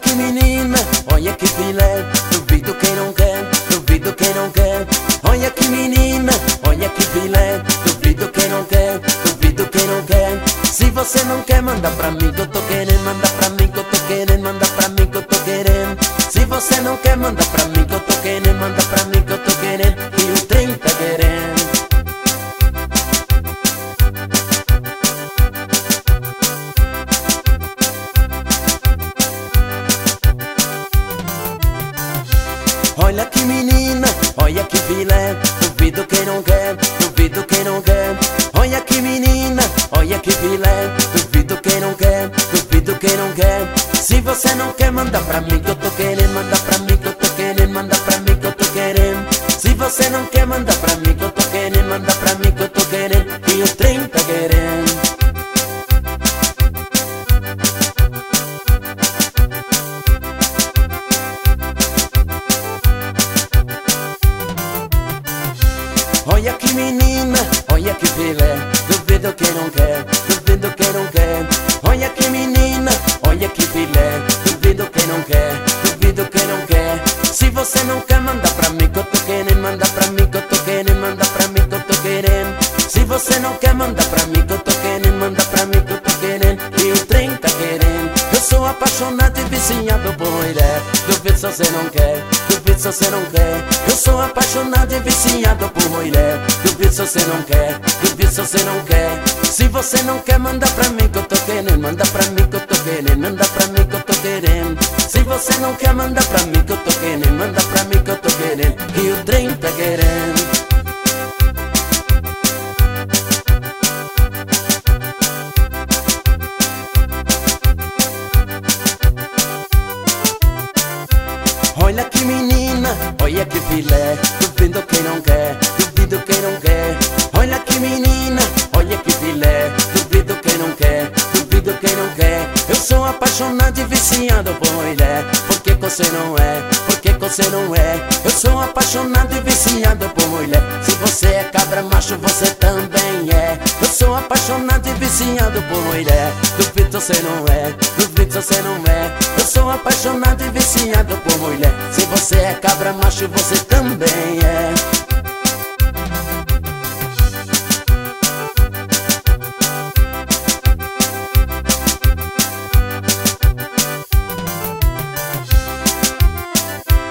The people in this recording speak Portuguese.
que menina, olha que filé. Duvido quem não quer, duvido quem não quer. Olha que menina, olha que filé. Duvido quem não quer, duvido quem não quer. Se você não quer, manda pra mim que eu tô querendo. Manda pra mim que eu tô querendo. Manda pra mim que eu tô querendo. Se você não quer, manda pra mim que eu tô querendo. Manda pra mim que eu tô querendo. E o trem tá querendo. Olha que menina, olha que filé. Duvido quem não quer, duvido quem não quer. Olha que menina, olha que filé. Duvido quem não quer, duvido quem não quer. Se você não quer, manda pra mim que eu tô querendo. Manda pra mim que eu tô querendo. Manda pra mim que eu tô querendo. Se você não quer, manda pra mim que eu tô querendo. Manda pra mim que eu tô querendo. E o trem tá querendo. Olha que menina, olha que filé. Duvido quem não quer, duvido quem não quer. Olha que menina, olha que filé. Duvido quem não quer, duvido quem não quer. Se você não quer, manda pra mim que eu tô querendo. Manda pra mim que eu tô querendo. Manda pra mim que eu tô querendo. Se você não quer, manda pra mim que eu tô querendo. Manda pra mim que eu tô querendo. E o trem tá querendo. Eu sou apaixonado e viciado por mulher. Duvido se você não quer, duvido se você não quer. Eu sou apaixonado e viciado por mulher. Duvido se você não quer, duvido se você não quer. Se você não quer, manda pra mim que eu tô querendo. Manda pra mim que eu tô querendo. Manda pra mim que eu tô querendo. Se você não quer, manda pra mim que eu tô querendo. Manda pra mim que eu tô querendo. E o trem tá querendo. Olha que menina, olha que filé. Duvido quem não quer, duvido quem não quer. Olha que menina, olha que filé. Duvido quem não quer, duvido quem não quer. Eu sou apaixonado e viciado por mulher. Por que você não é? Por que você não é? Eu sou apaixonado e viciado por mulher. Se você é cabra macho, você também é. Eu sou apaixonado e viciado por mulher. Duvido você não é, duvido você não é. Eu sou apaixonado e viciado por mulher. Se você é cabra macho, você também